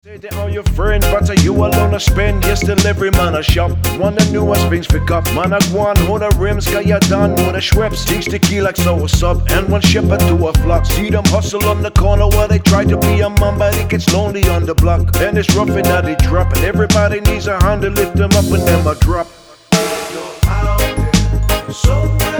Say they are your friend, but are you alone to spend? Yes, delivery man a shop. One the newest things pick up. Man a guan, who the rims, got ya done with the Schweppes. Teach the key like so what's up. And one shepherd to a flock. See them hustle on the corner while they try to be a man, but it gets lonely on the block. And it's rough and now they drop. And everybody needs a hand to lift them up and them a drop. You're out there, so